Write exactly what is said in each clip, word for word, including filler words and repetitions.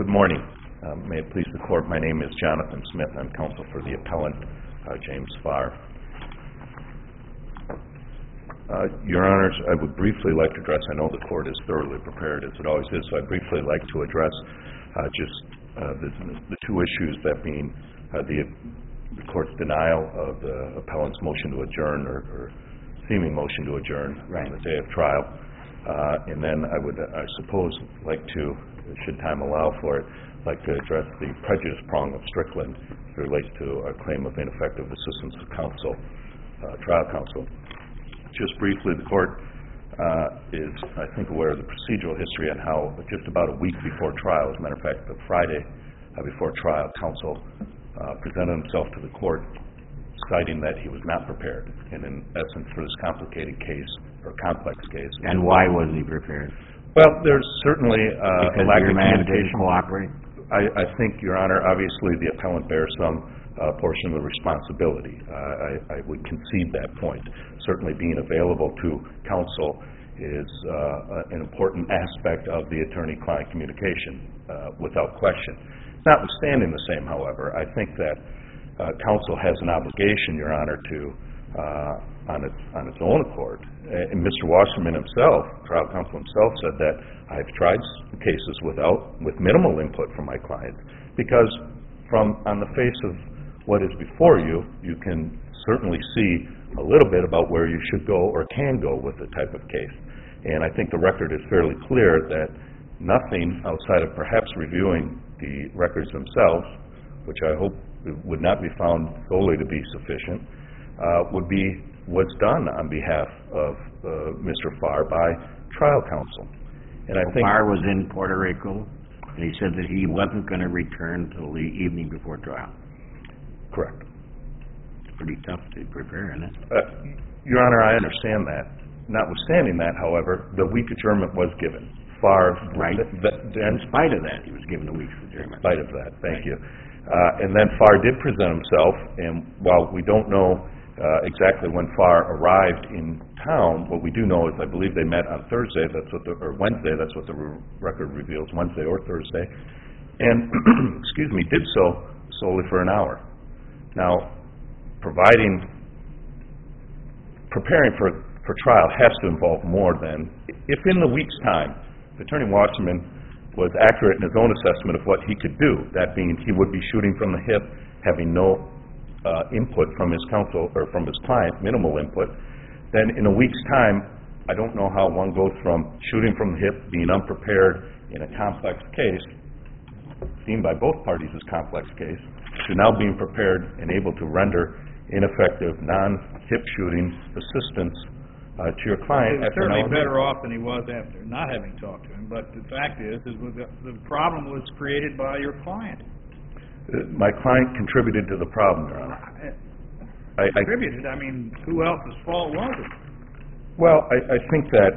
Good morning. Um, may it please the Court, my name is Jonathan Smith. I'm counsel for the appellant, uh, James Farr. Uh, Your Honors, I would briefly like to address, I know the Court is thoroughly prepared, as it always is, so I'd briefly like to address uh, just uh, the, the two issues, that being uh, the, the Court's denial of the appellant's motion to adjourn, or, or seeming motion to adjourn right. on the day of trial. Uh, and then I would, I suppose, like to, should time allow for it, like to address the prejudice prong of Strickland as it relates to a claim of ineffective assistance of counsel, uh, trial counsel. Just briefly, the Court uh, is, I think, aware of the procedural history and how just about a week before trial, as a matter of fact, the Friday uh, before trial, counsel uh, presented himself to the Court citing that he was not prepared, and in essence, for this complicated case, or complex case. And why wasn't he prepared? Well, there's certainly uh, a lack of communication. Cooperate? I, I think, Your Honor, obviously the appellant bears some uh, portion of the responsibility. Uh, I, I would concede that point. Certainly being available to counsel is uh, an important aspect of the attorney-client communication, uh, without question. Notwithstanding the same, however, I think that uh, counsel has an obligation, Your Honor, to, uh, on, its, on its own accord. And Mister Wasserman himself, trial counsel himself, said that I've tried cases without, with minimal input from my client, because from on the face of what is before you, you can certainly see a little bit about where you should go or can go with the type of case. And I think the record is fairly clear that nothing outside of perhaps reviewing the records themselves, which I hope would not be found solely to be sufficient, uh, would be was done on behalf of uh, Mister Farr by trial counsel. And I well, think Farr was in Puerto Rico, and he said that he wasn't going to return until the evening before trial. Correct. It's pretty tough to prepare, isn't it? Uh, Your Honor, I understand that. Notwithstanding that, however, the week adjournment was given. Farr, right. Th- th- in spite of that, he was given a week's adjournment. In spite of that, thank right. you. Uh, and then Farr did present himself, and while we don't know Uh, exactly when Farr arrived in town, what we do know is I believe they met on Thursday, that's what the, or Wednesday, that's what the re- record reveals, Wednesday or Thursday, and, excuse me, did so solely for an hour. Now, providing, preparing for, for trial has to involve more than, if in the week's time, Attorney Wasserman was accurate in his own assessment of what he could do, that being he would be shooting from the hip, having no Uh, input from his counsel or from his client, minimal input, then in a week's time, I don't know how one goes from shooting from the hip, being unprepared in a complex case, seen by both parties as complex case, to now being prepared and able to render ineffective, non-hip shooting assistance uh, to your client. He was certainly better off than he was after not having talked to him, but the fact is, is the, the problem was created by your client. Uh, my client contributed to the problem, Your Honor. I, contributed? I, I mean, who else's fault was it? Well, I, I think that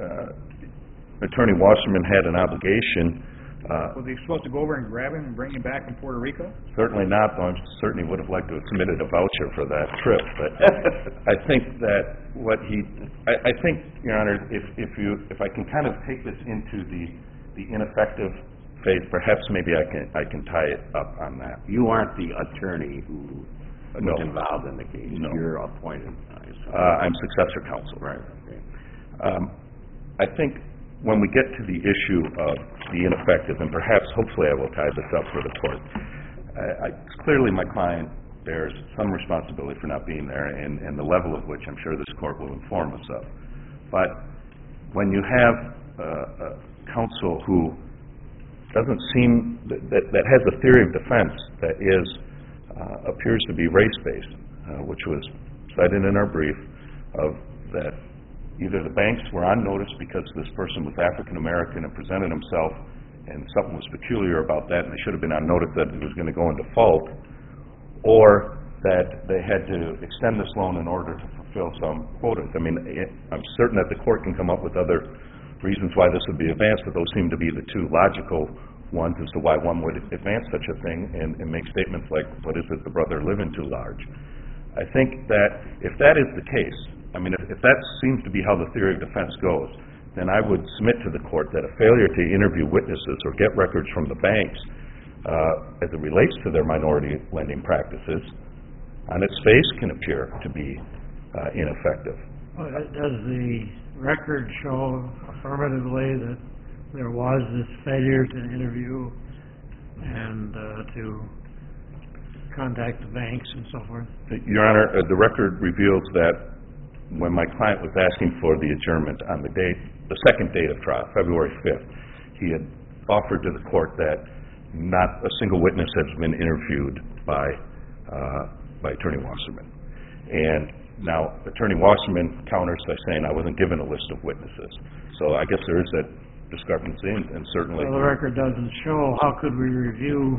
uh, Attorney Wasserman had an obligation. Uh, was he supposed to go over and grab him and bring him back from Puerto Rico? Certainly not, though I certainly would have liked to have submitted a voucher for that trip. But I think that what he, I, I think, Your Honor, if, if you, if I can kind of take this into the, the ineffective phase, perhaps maybe I can I can tie it up on that. You aren't the attorney who was no. involved in the case. No. You're appointed. Uh, I'm successor counsel. Right. Okay. Um, I think when we get to the issue of the ineffective, and perhaps hopefully I will tie this up for the court, I, I, clearly my client bears some responsibility for not being there, and, and the level of which I'm sure this court will inform us of. But when you have uh, a counsel who doesn't seem, that, that has a theory of defense that is, uh, appears to be race-based, uh, which was cited in our brief, of that either the banks were on notice because this person was African-American and presented himself and something was peculiar about that and they should have been on notice that he was going to go in default, or that they had to extend this loan in order to fulfill some quotas. I mean, it, I'm certain that the court can come up with other reasons why this would be advanced, but those seem to be the two logical ones as to why one would advance such a thing and, and make statements like, what is it, the brother living too large? I think that if that is the case, I mean, if, if that seems to be how the theory of defense goes, then I would submit to the court that a failure to interview witnesses or get records from the banks uh, as it relates to their minority lending practices on its face can appear to be uh, ineffective. Well, does the record show affirmatively that there was this failure to interview and uh, to contact the banks and so forth? Your Honor, uh, the record reveals that when my client was asking for the adjournment on the date, the second date of trial, February fifth, he had offered to the court that not a single witness has been interviewed by uh, by Attorney Wasserman. And now Attorney Wasserman counters by saying I wasn't given a list of witnesses. So I guess there is that discrepancy, and, and certainly... Well, the record doesn't show. How could we review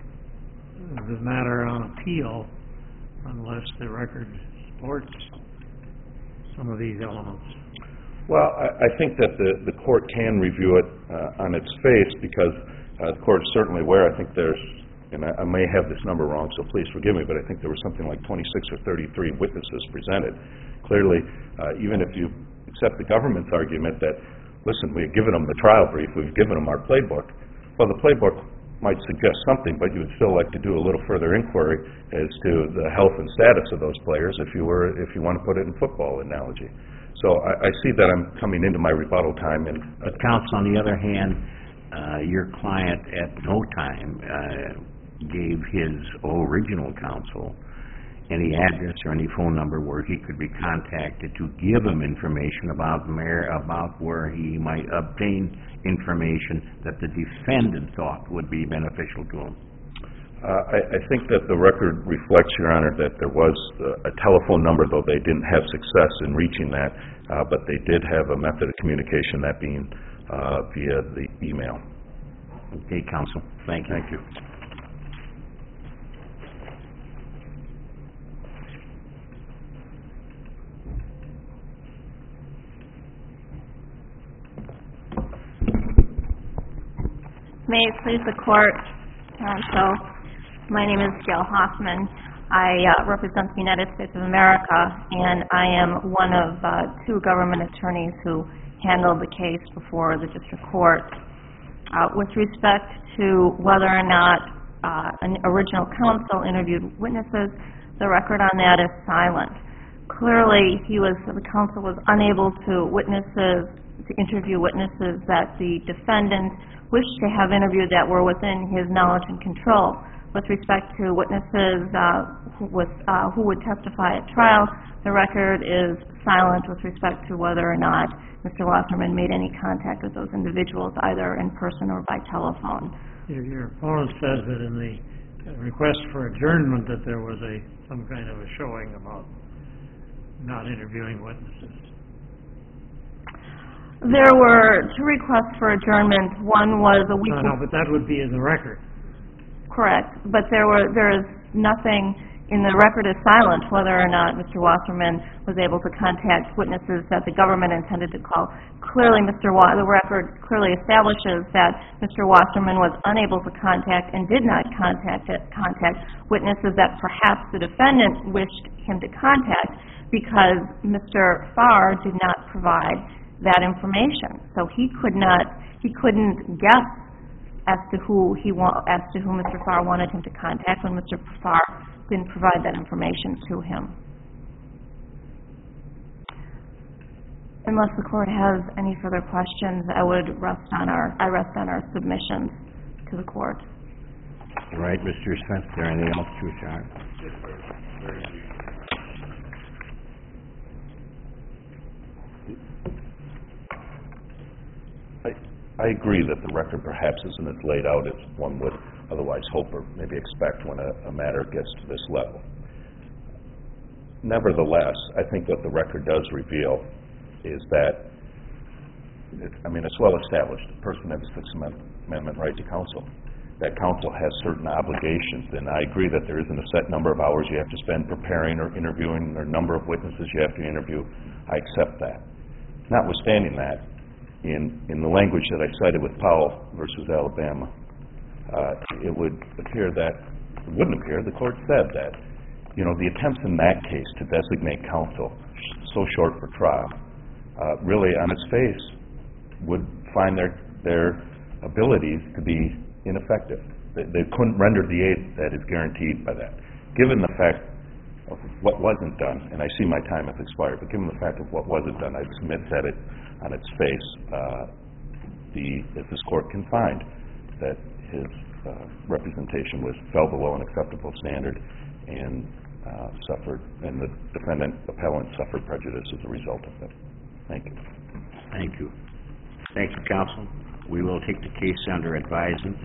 the matter on appeal unless the record supports some of these elements? Well, I, I think that the, the court can review it uh, on its face because uh, the court is certainly aware. I think there's, and I, I may have this number wrong, so please forgive me, but I think there was something like twenty-six or thirty-three witnesses presented. Clearly, uh, even if you accept the government's argument that, listen, we had given them the trial brief, we've given them our playbook, well, the playbook might suggest something, but you would still like to do a little further inquiry as to the health and status of those players if you were, if you want to put it in football analogy. So I, I see that I'm coming into my rebuttal time. And uh, But counsel, on the other hand, uh, your client at no time uh, gave his original counsel any address or any phone number where he could be contacted to give him information about mayor, about where he might obtain information that the defendant thought would be beneficial to him. Uh, I, I think that the record reflects, Your Honor, that there was uh, a telephone number, though they didn't have success in reaching that, uh, but they did have a method of communication, that being uh, via the email. Okay, counsel. Thank you. Thank you. May it please the court, counsel. My name is Gail Hoffman. I uh, represent the United States of America, and I am one of uh, two government attorneys who handled the case before the district court. Uh, with respect to whether or not uh, an original counsel interviewed witnesses, the record on that is silent. Clearly, he was the counsel was unable to witnesses to interview witnesses that the defendant wished to have interviewed that were within his knowledge and control. With respect to witnesses uh, who, with, uh, who would testify at trial, the record is silent with respect to whether or not Mister Wasserman made any contact with those individuals, either in person or by telephone. Your, your opponent says that in the request for adjournment that there was a some kind of a showing about not interviewing witnesses. There were two requests for adjournment. One was a week... No, no, but that would be in the record. Correct. But there were there is nothing in the record is silent whether or not Mister Wasserman was able to contact witnesses that the government intended to call. Clearly, Mister Wa- the record clearly establishes that Mister Wasserman was unable to contact and did not contact it, contact witnesses that perhaps the defendant wished him to contact because Mister Farr did not provide that information. So he could not, he couldn't guess as to who he wa- as to who Mister Farr wanted him to contact when Mister Farr didn't provide that information to him. Unless the court has any further questions, I would rest on our I rest on our submissions to the court. All right, Mister Smith, is there anything else to add? I agree that the record perhaps isn't as laid out as one would otherwise hope or maybe expect when a, a matter gets to this level. Nevertheless, I think what the record does reveal is that, it, I mean, it's well established. A person has a Sixth Amendment right to counsel. That counsel has certain obligations, and I agree that there isn't a set number of hours you have to spend preparing or interviewing or number of witnesses you have to interview. I accept that. Notwithstanding that, In, in the language that I cited with Powell versus Alabama, uh, it would appear that, it wouldn't appear, the court said that, you know, the attempts in that case to designate counsel so short for trial, uh, really on its face would find their, their abilities to be ineffective. They, they couldn't render the aid that is guaranteed by that. Given the fact of what wasn't done, and I see my time has expired, but given the fact of what wasn't done, I submit that it, on its face, uh, the, if this court can find that his uh, representation was fell below an acceptable standard and uh, suffered, and the defendant appellant suffered prejudice as a result of it. Thank you. Thank you. Thank you, counsel. We will take the case under advisement.